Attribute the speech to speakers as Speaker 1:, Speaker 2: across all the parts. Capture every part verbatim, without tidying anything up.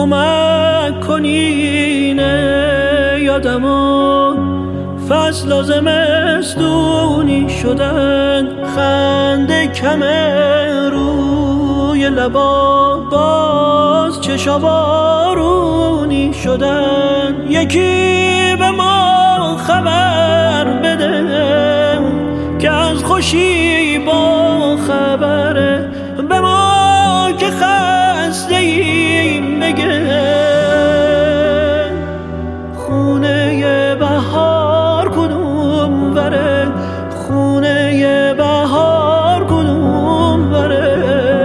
Speaker 1: کمک کنینه یادمو فصل و زمستونی شدن، خنده کم روی لبا باز چشا بارونی شدن. یکی به ما خبر بده که از خوشی با خبره، به ما که خسته ایم بگه خونه بهار کدوم وره، خونه بهار کدوم وره.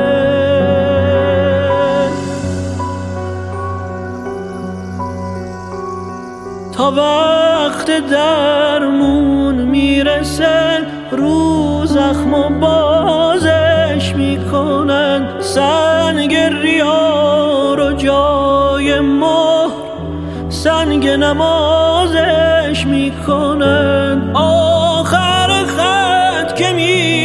Speaker 1: تا وقت درمون میرسه رو زخم و بازش میکنن، سنگ ریا رو جای مهر سنگ نمازش میکنن. آخر خط که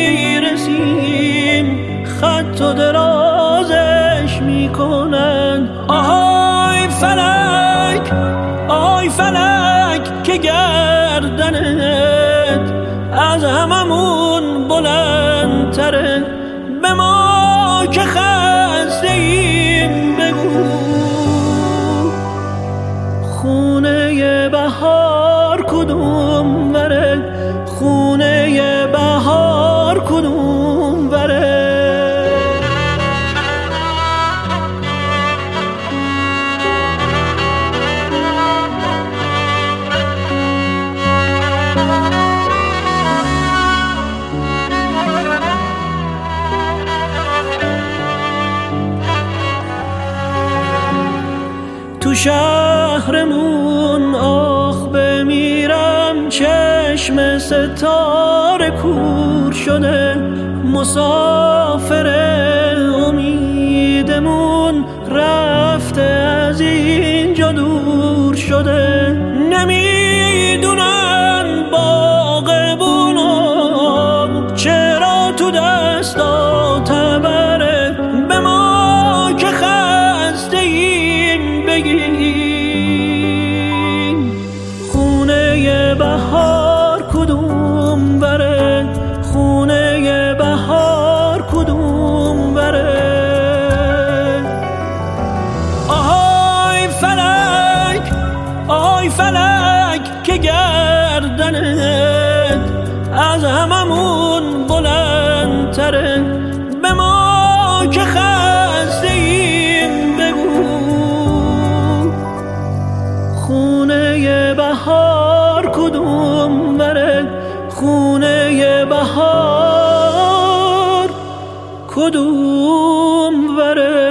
Speaker 1: میرسیم خط و درازش میکنن. آهای فلک آی فلک که گردنت از هممون بلندتره، به ما که خسته ایم بگو خونه بهار کدوم وره، خونه بهار کدوم وره. تو شهرمون آخ بمیرم، چشم ستاره کور شده، مسافر امیدمون رفته از اینجا دور شده. نمیدونن باغبونا چرا تو دستا تبره، به ما که خسته ایم بگین خونه بهار کدوم بره، خونه بهار کدوم بره. آهای فلک آی فلک که گردنت از هممون بلندتره، به ما که خسته ایم بگو خونه بهار کدوم بره، خونه بهار کدوم بره.